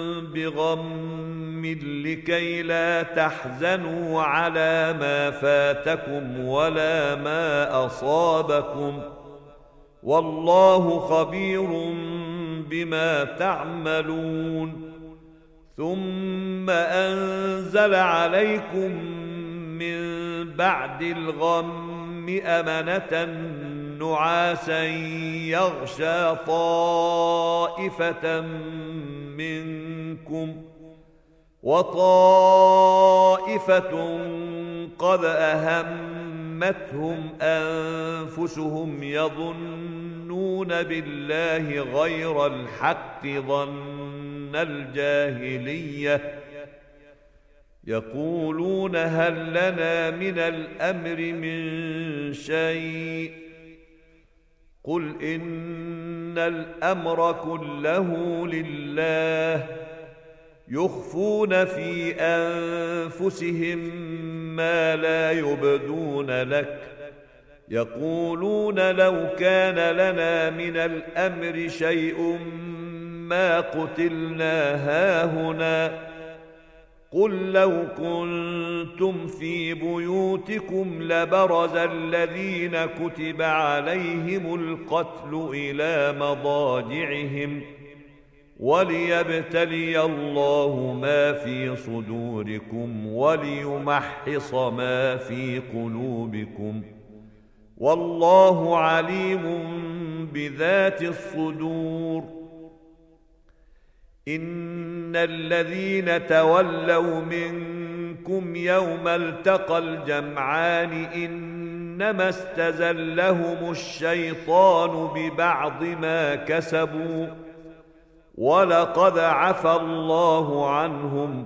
بغم لكي لا تحزنوا على ما فاتكم ولا ما أصابكم والله خبير بما تعملون ثم أنزل عليكم من بعد الغم أمنة نعاسا يغشى طائفة منكم وطائفة قد أهمتهم أنفسهم يظنون بالله غير الحق ظن الجاهلية يقولون هل لنا من الأمر من شيء قل إن الأمر كله لله يخفون في أنفسهم ما لا يبدون لك يقولون لو كان لنا من الأمر شيء ما قتلنا هاهنا قل لو كنتم في بيوتكم لبرز الذين كتب عليهم القتل إلى مضاجعهم وليبتلي الله ما في صدوركم وليمحص ما في قلوبكم والله عليم بذات الصدور إن الذين تولوا منكم يوم التقى الجمعان إنما استزلهم الشيطان ببعض ما كسبوا ولقد عفى الله عنهم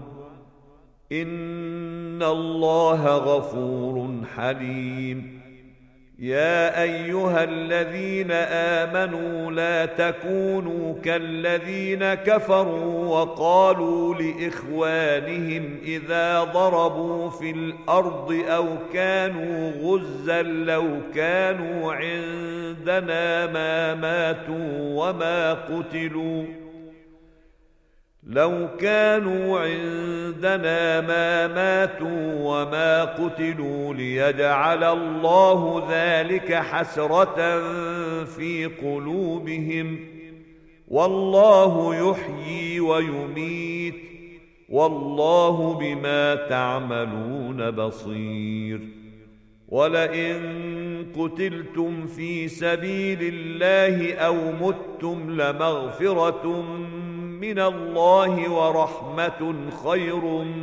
إن الله غفور حليم يا أيها الذين آمنوا لا تكونوا كالذين كفروا وقالوا لإخوانهم إذا ضربوا في الأرض أو كانوا غزا لو كانوا عندنا ما ماتوا وما قتلوا لو كانوا عندنا ما ماتوا وما قتلوا ليجعل الله ذلك حسرة في قلوبهم والله يحيي ويميت والله بما تعملون بصير ولئن قتلتم في سبيل الله أو متم لمغفرة من الله ورحمة خير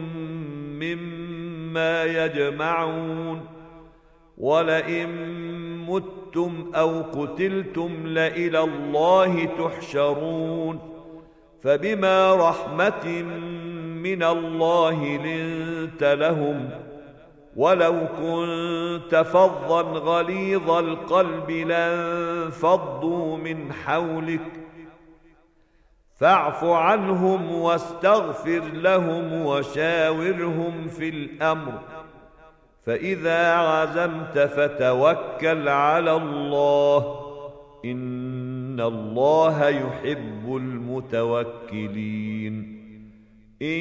مما يجمعون ولئن متم أو قتلتم لإلى الله تحشرون فبما رحمة من الله لنت لهم ولو كنت فظا غليظ القلب لانفضوا من حولك فاعف عنهم واستغفر لهم وشاورهم في الأمر فإذا عزمت فتوكل على الله إن الله يحب المتوكلين إن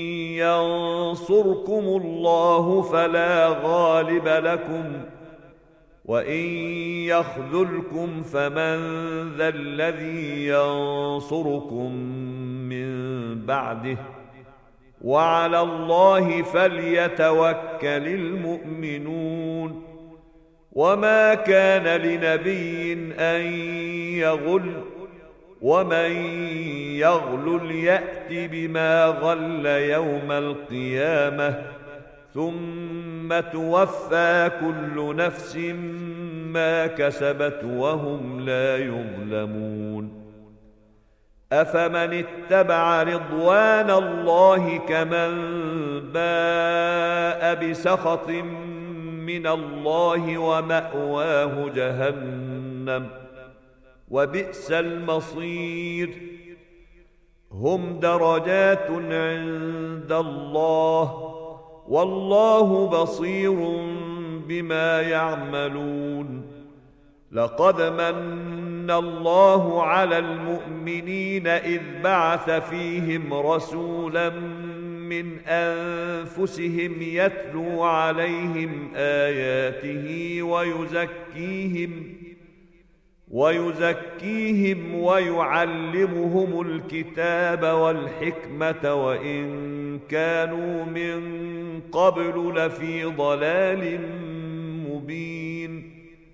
ينصركم الله فلا غالب لكم وإن يخذلكم فمن ذا الذي ينصركم من بعده وعلى الله فليتوكل المؤمنون وما كان لنبي أن يغل ومن يغلل يأت بما غل يوم القيامة ثم توفى كل نفس ما كسبت وهم لا يظلمون أفمن اتبع رضوان الله كمن باء بسخط من الله ومأواه جهنم وبئس المصير. هم درجات عند الله والله بصير بما يعملون. لقد من الله على المؤمنين إذ بعث فيهم رسولا من أنفسهم يتلو عليهم آياته ويزكيهم ويزكيهم ويعلمهم الكتاب والحكمة وإن كانوا من قبل لفي ضلال مبين.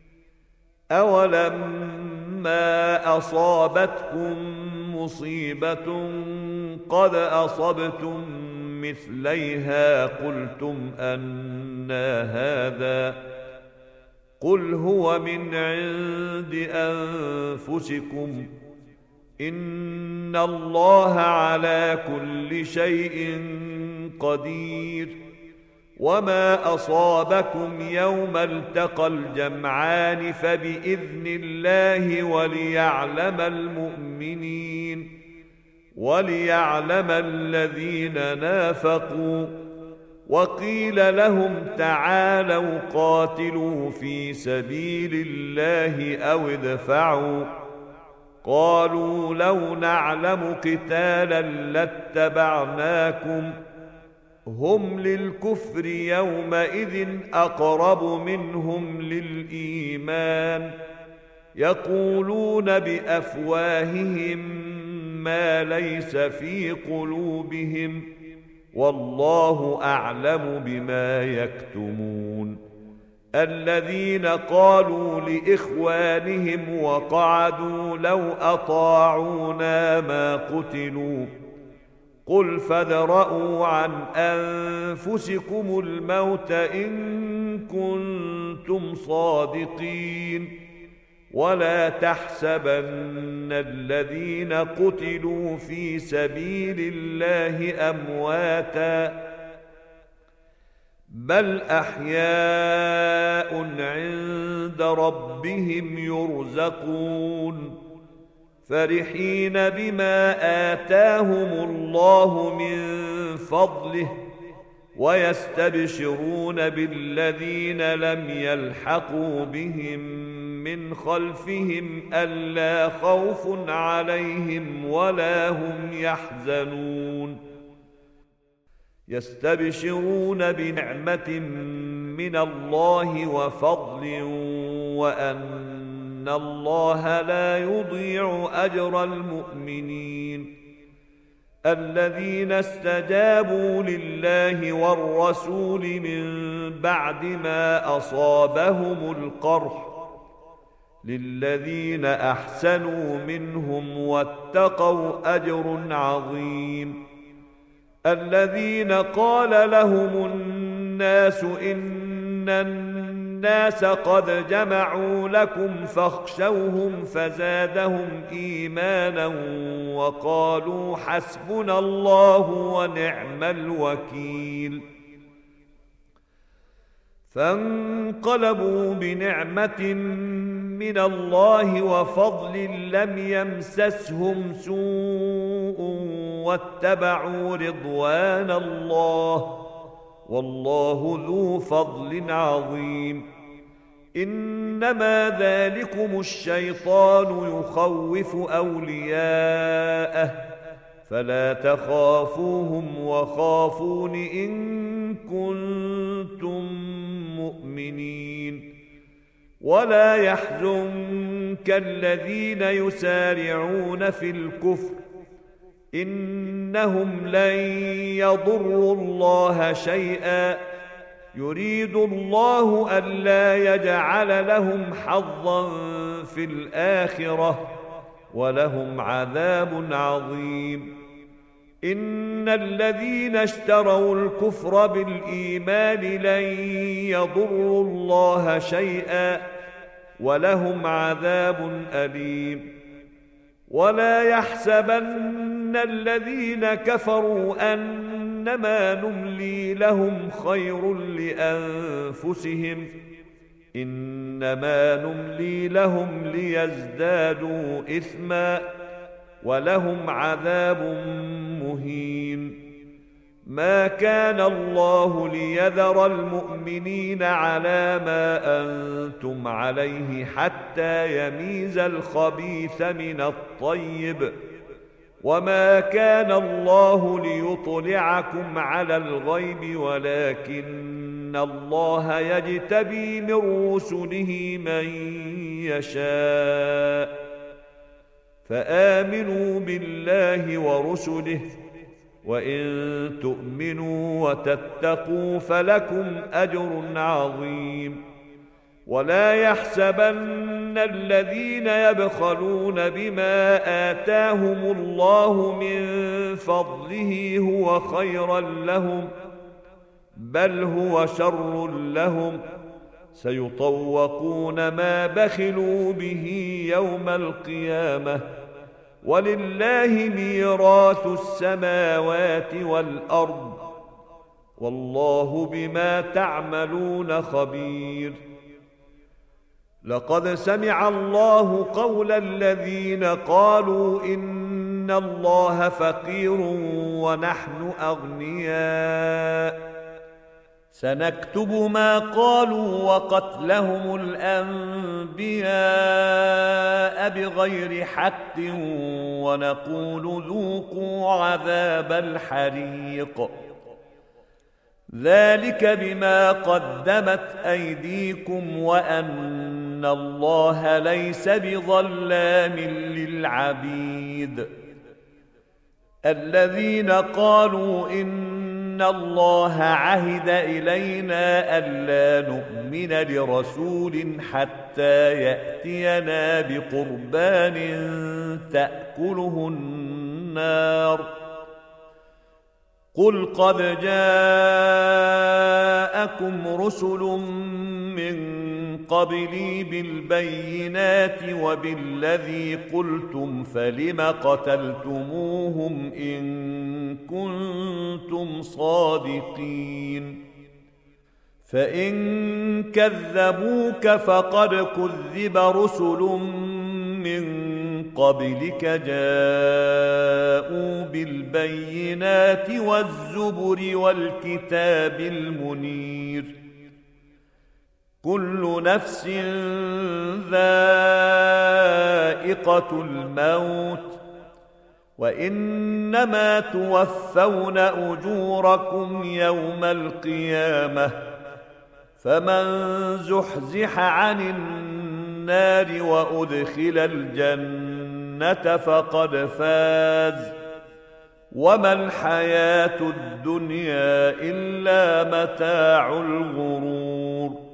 أولما أصابتكم مصيبة قد أصبتم مثليها قلتم أنى هذا قل هو من عند أنفسكم إن الله على كل شيء قدير. وما أصابكم يوم التقى الجمعان فبإذن الله وليعلم المؤمنين وليعلم الذين نافقوا. وقيل لهم تعالوا قاتلوا في سبيل الله أو ادفعوا قالوا لو نعلم قتالا لاتبعناكم هم للكفر يومئذ أقرب منهم للإيمان يقولون بأفواههم ما ليس في قلوبهم والله أعلم بما يكتمون. الذين قالوا لإخوانهم وقعدوا لو أطاعونا ما قتلوا قل فادرءوا عن أنفسكم الموت إن كنتم صادقين ولا تحسبن الذين قتلوا في سبيل الله أمواتا بل أحياء عند ربهم يرزقون فرحين بما آتاهم الله من فضله ويستبشرون بالذين لم يلحقوا بهم من خلفهم ألا خوف عليهم ولا هم يحزنون يستبشرون بنعمة من الله وفضل وأن الله لا يضيع أجر المؤمنين. الذين استجابوا لله والرسول من بعد ما أصابهم القرح للذين أحسنوا منهم واتقوا أجر عظيم. الذين قال لهم الناس إن الناس قد جمعوا لكم فاخشوهم فزادهم إيمانا وقالوا حسبنا الله ونعم الوكيل. فانقلبوا بنعمة من الله وفضل لم يمسسهم سوء واتبعوا رضوان الله والله ذو فضل عظيم. إنما ذلكم الشيطان يخوف أولياءه فلا تخافوهم وخافون إن كنتم مؤمنين. ولا يحزنك الذين يسارعون في الكفر إنهم لن يضروا الله شيئا يريد الله ألا يجعل لهم حظا في الآخرة ولهم عذاب عظيم. إن الذين اشتروا الكفر بالإيمان لن يضروا الله شيئا ولهم عذاب أليم. ولا يحسبن الذين كفروا أنما نملي لهم خير لأنفسهم إنما نملي لهم ليزدادوا إثما ولهم عذاب مهين. ما كان الله ليذر المؤمنين على ما أنتم عليه حتى يميز الخبيث من الطيب، وما كان الله ليطلعكم على الغيب ولكن الله يجتبي من رسله من يشاء. فآمنوا بالله ورسله، وإن تؤمنوا وتتقوا فلكم أجر عظيم. ولا يحسبن الذين يبخلون بما آتاهم الله من فضله هو خيرا لهم، بل هو شر لهم، سيطوقون ما بخلوا به يوم القيامة، ولله ميراث السماوات والأرض، والله بما تعملون خبير. لقد سمع الله قول الذين قالوا إن الله فقير ونحن أغنياء، سنكتب ما قالوا وقتلهم الأنبياء بغير حق ونقول ذوقوا عذاب الحريق، ذلك بما قدمت أيديكم وأن الله ليس بظلام للعبيد. الذين قالوا إن الله عهد إلينا ألا نؤمن لرسول حتى يأتينا بقربان تأكله النار، قل قد جاءكم رسل من قبلي بالبينات وبالذي قلتم فلم قتلتموهم إن كنتم صادقين. فإن كذبوك فقد كذب رسل من قبلك جاءوا بالبينات والزبر والكتاب المنير، كل نفس ذائقة الموت، وإنما توفون أجوركم يوم القيامة، فمن زحزح عن النار وأدخل الجنة فقد فاز، وما الحياة الدنيا إلا متاع الغرور.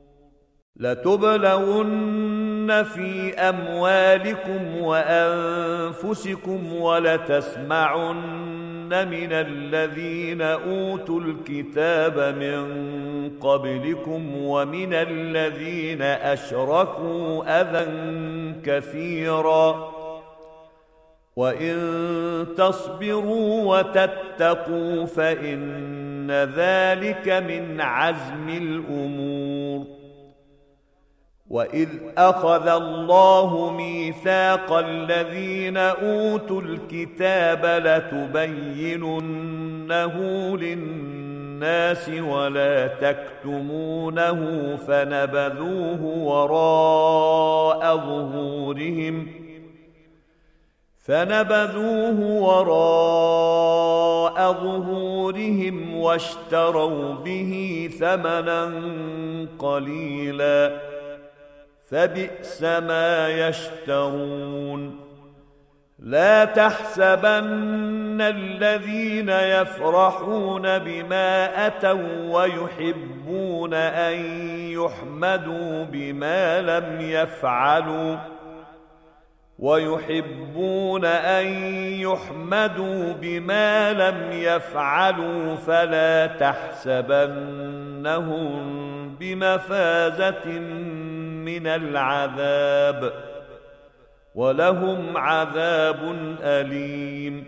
لتبلون في أموالكم وأنفسكم ولتسمعن من الذين أوتوا الكتاب من قبلكم ومن الذين أشركوا أذى كثيرا، وإن تصبروا وتتقوا فإن ذلك من عزم الأمور. وإذ أخذ الله ميثاق الذين أوتوا الكتاب لتبيننه للناس ولا تكتمونه فنبذوه وراء ظهورهم فنبذوه وراء ظهورهم واشتروا به ثمنا قليلا، فبئس ما يشترون. لا تحسبن الذين يفرحون بما أتوا ويحبون أن يحمدوا بما لم يفعلوا ويحبون أن يحمدوا بما لم يفعلوا فلا تحسبنهم بمفازة من العذاب، ولهم عذاب أليم.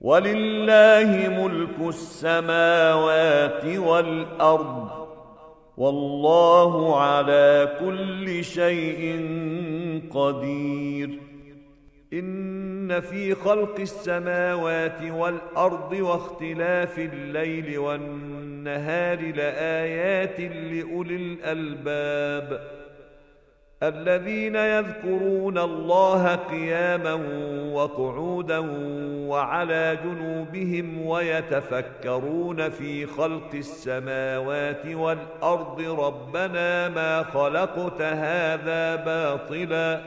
ولله ملك السماوات والأرض، والله على كل شيء قدير. إن في خلق السماوات والأرض واختلاف الليل والنهار لآيات لأولي الألباب الذين يذكرون الله قياما وقعودا وعلى جنوبهم ويتفكرون في خلق السماوات والأرض ربنا ما خلقت هذا باطلا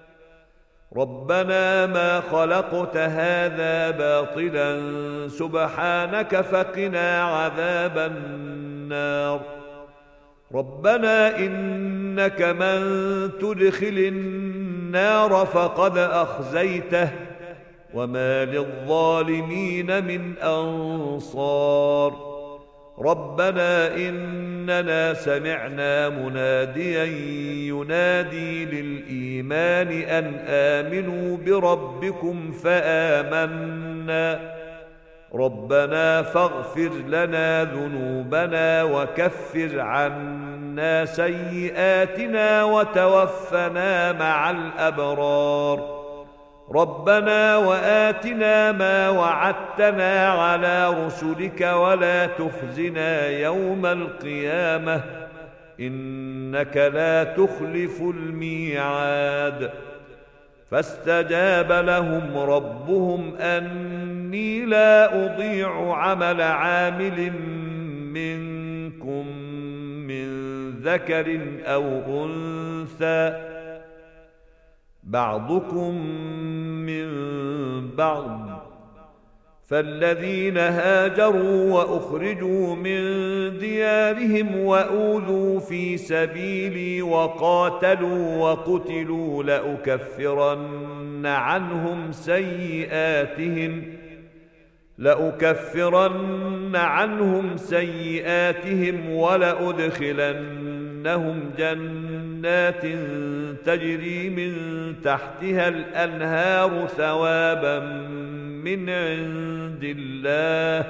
ربنا ما خلقت هذا باطلا سبحانك فقنا عذاب النار. ربنا إنك من تدخل النار فقد أخزيته وما للظالمين من أنصار. ربنا إننا سمعنا مناديا ينادي للإيمان أن آمنوا بربكم فآمنا ربنا فاغفر لنا ذنوبنا وكفر عنا سيئاتنا وتوفنا مع الأبرار. ربنا وآتنا ما وعدتنا على رسلك ولا تخزنا يوم القيامة إنك لا تخلف الميعاد. فاستجاب لهم ربهم أني لا أضيع عمل عامل منكم من ذكر أو أنثى بعضكم من بعض فالذين هاجروا وأخرجوا من ديارهم وأوذوا في سبيلي وقاتلوا وقتلوا لأكفرن عنهم سيئاتهم لأكفرن عنهم سيئاتهم ولأدخلنهم جنات تجري من تحتها الأنهار ثوابا من عند الله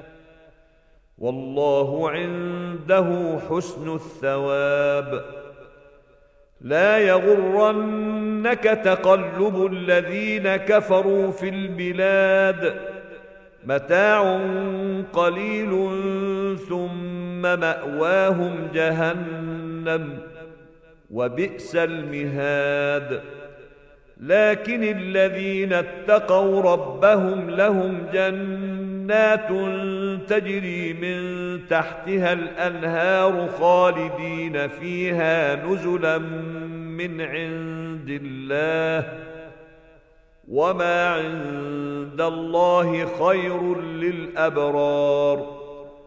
والله عنده حسن الثواب. لا يغرنك تقلب الذين كفروا في البلاد متاع قليل ثم مأواهم جهنم وبئس المهاد. لكن الذين اتقوا ربهم لهم جنات تجري من تحتها الأنهار خالدين فيها نزلا من عند الله وما عند الله خير للأبرار.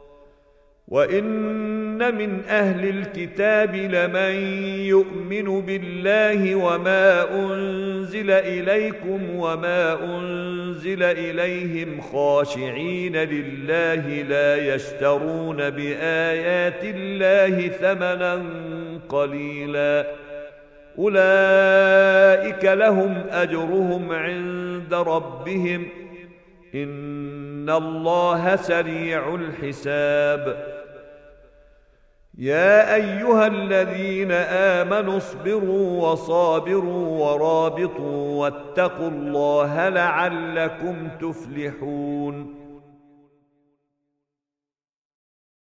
وإن من أهل الكتاب لمن يؤمن بالله وما أنزل إليكم وما أنزل إليهم خاشعين لله لا يشترون بآيات الله ثمنا قليلا أولئك لهم أجرهم عند ربهم إن الله سريع الحساب. يا أيها الذين آمنوا اصبروا وصابروا ورابطوا واتقوا الله لعلكم تفلحون.